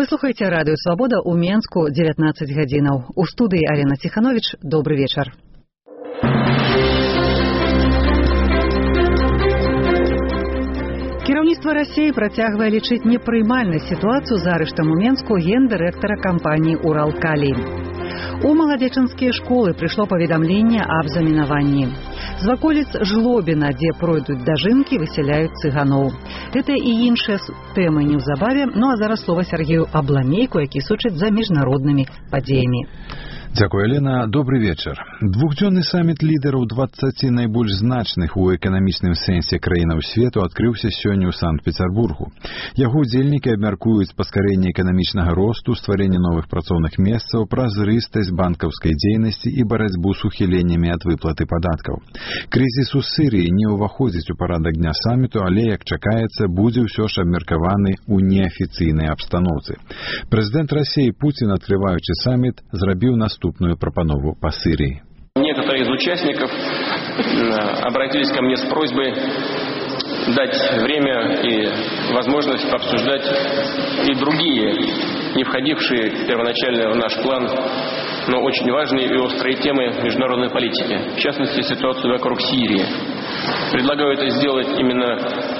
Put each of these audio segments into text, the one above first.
Вы слухаеце радыё «Свабода» ў Менску 19 гадзінаў. У студыі Алена Ціхановіч. Добры вечар. Кіраўніцтва Расіі працягвае лічыць непрымальнай сітуацыю з арыштам у Менску гендырэктара кампаніі «Уралкалій». У маладзечанскія школы прыйшло паведамленне аб замінаванні. З ваколіц Жлобіна, дзе пройдуць дажынкі, высяляюць цыганоў. Гэта і іншыя тэмы неўзабаве, а зараз слова Сергею Абламейку, які сочыць за міжнароднымі падзеямі. Дзякуй, Алена. Добрый вечар. Двухдзённы саміт лідараў 20 найбольш значных у эканамічным сэнсе краінаў свету адкрыўся сёння ў Санкт-Пецярбургу. Яго удзельнікі абмяркуюць паскарэнне эканамічнага росту, стварэнне новых працоўных месцаў, празрыстасць банкаўскай дзейнасці і барацьбу з ухіленнямі ад выплаты падаткаў. Крызіс у Сірыі не ўваходзіць у парадак дня саміту, але, як чакаецца, будзе ўсё ж абмеркаваны ў неафіцыйнай абстаноўцы. Прэзідэнт Расіі Путін, адкрываючы саміт, зрабіў наступную пропанову по Сирии. Некоторые из участников обратились ко мне с просьбой дать время и возможность обсуждать и другие, не входившие первоначально в наш план, но очень важные и острые темы международной политики, в частности, ситуацию вокруг Сирии. Предлагаю это сделать именно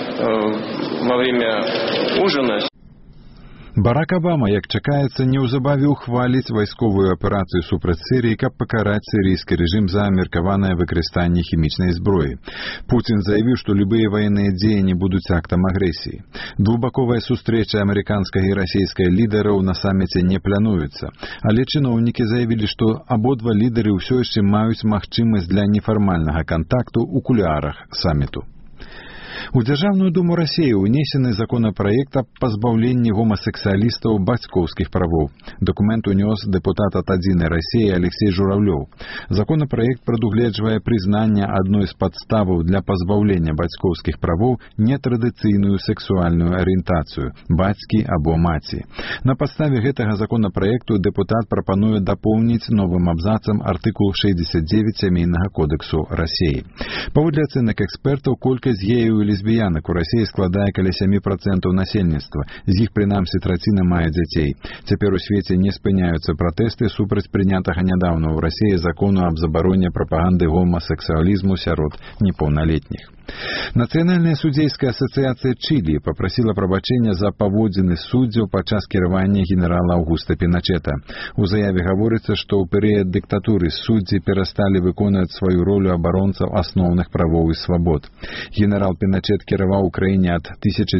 во время ужина. Барак Обама, як чакаецца, неўзабаве ухваліць вайсковую аперацыю супраць Сірыі, каб пакараць сірыйскі рэжым за абмеркаванае выкарыстанне хімічнай зброі. Путін заявіў, што любыя ваенныя дзеянні будуць актам агрэсіі. Двухбаковая сустрэча амерыканскага і расійскага лідараў на саміце не плануецца, але чыноўнікі заявілі, што абодва лідары ўсё яшчэ маюць магчымасць для нефармальнага кантакту ў кулуарах саміту. У Дзяржаўную думу Расіі ўнесены законапраект аб пазбаўленні гомасексуалістаў бацькоўскіх правоў. Дакумент унёс дэпутат ад «Адзінай Расіі» Алексей Журавлёў. Законапраект прадугледжвае прызнанне адной з падставаў для пазбаўлення бацькоўскіх правоў нетрадыцыйную сексуальную арыентацыю – бацькі або маці. На падставе гэтага законапраекту дэпутат прапануе дапоўніць новым абзацам артыкул 69 Сямейнага кодэксу Расіі. Паводле ацэнак экспертаў, колькасць геяў і лесбіянак у Расіі складае каля 7% насельніцтва, з іх прынамсі траціна мае дзяцей. Цяпер у свеце не спыняюцца пратэсты супраць прынятага нядаўна ў Расіі закону аб забароне прапаганды гомасексуалізму сярод непаўналетніх. Нацыянальная судзейская асацыяцыя Чылі папрасіла прабачэння за паводзіны суддзяў падчас кіравання генерала Аўгуста Піначэта. У заяве гаворыцца, што ў перыяд дыктатуры суддзі перасталі выконваць сваю ролю абаронцаў асноўных правоў і свабод. Генерал Піначэт кіраваў у краіне ад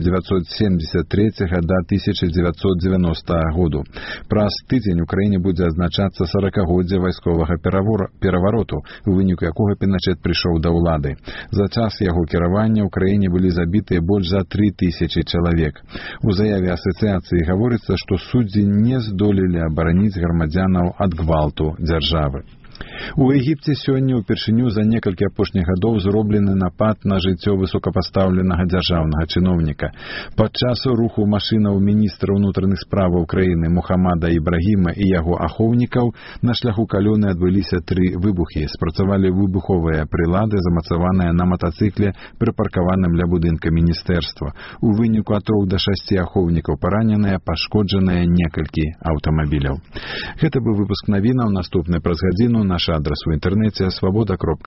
1973 да 1990 году. Праз тыдзень у краіне будзе адзначацца 40-годдзе вайсковага перавароту, у выніку якога Піначэт прыйшоў да ўлады. За час яго кіравання ў краіне былі забітыя больш за 3000 чалавек. У заяве асацыяцыі гаворыцца, што суддзі не здолелі абараніць грамадзянаў ад гвалту дзяржавы. У Егіпце сёння ўпершыню за некалькі апошніх гадоў зроблены напад на жыццё высокапастаўленага дзяржаўнага чыноўніка. Падчас руху машынаў міністра ўнутраных справаў краіны Мухаммада Ібрагіма і яго ахоўнікаў на шляху калёны адбыліся 3 выбухі. Спрацавалі выбуховыя прылады, замацаваныя на матацыкле, прыпаркаваным ля будынка міністэрства. У выніку ад 3 да 6 ахоўнікаў параненыя, пашкоджаныя некалькі аўтамабіляў. Гэта быў выпуск навінаў. Наступны праз гадзіну. Наш адрес у інтэрнэце свабода.ру.